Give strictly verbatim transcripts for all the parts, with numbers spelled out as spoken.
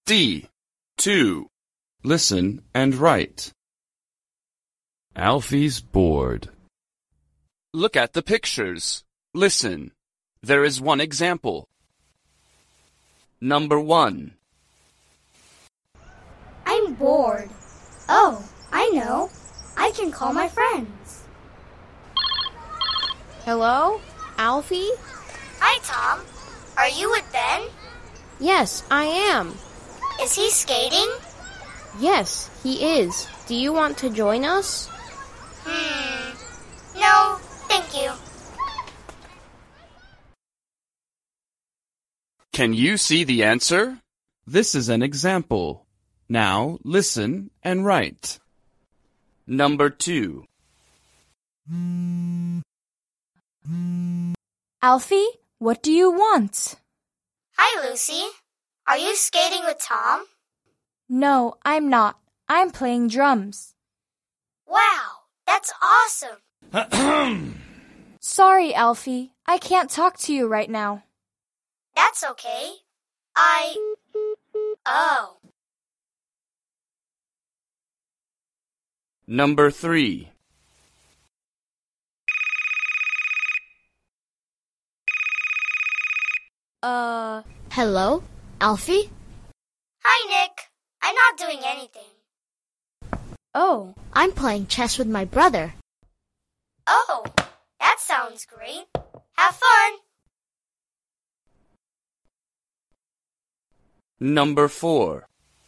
D. two. Listen and write. Alfie's bored. Look at the pictures. Listen. There is one example. Number one. I'm bored. Oh, I know. I can call my friends. Hello? Alfie? Hi, Tom. Are you with Ben? Yes, I am. Is he skating? Yes, he is. Do you want to join us? Hmm. No, thank you. Can you see the answer? This is an example. Now listen and write. Number two. Alfie, what do you want? Hi, Lucy. Are you skating with Tom? No, I'm not. I'm playing drums. Wow, that's awesome. Sorry, Alfie. I can't talk to you right now. That's okay. I... Oh. Number three. Uh, hello? Alfie? Hi, Nick. I'm not doing anything. Oh, I'm playing chess with my brother. Oh, that sounds great. Have fun. Number four.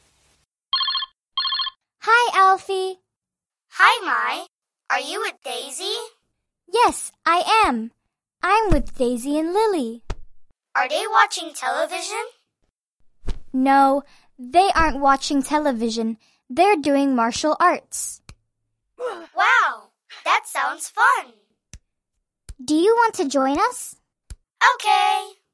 Hi, Alfie. Hi, Mai. Are you with Daisy? Yes, I am. I'm with Daisy and Lily. Are they watching television? No, they aren't watching television. They're doing martial arts. Wow, that sounds fun. Do you want to join us? Okay.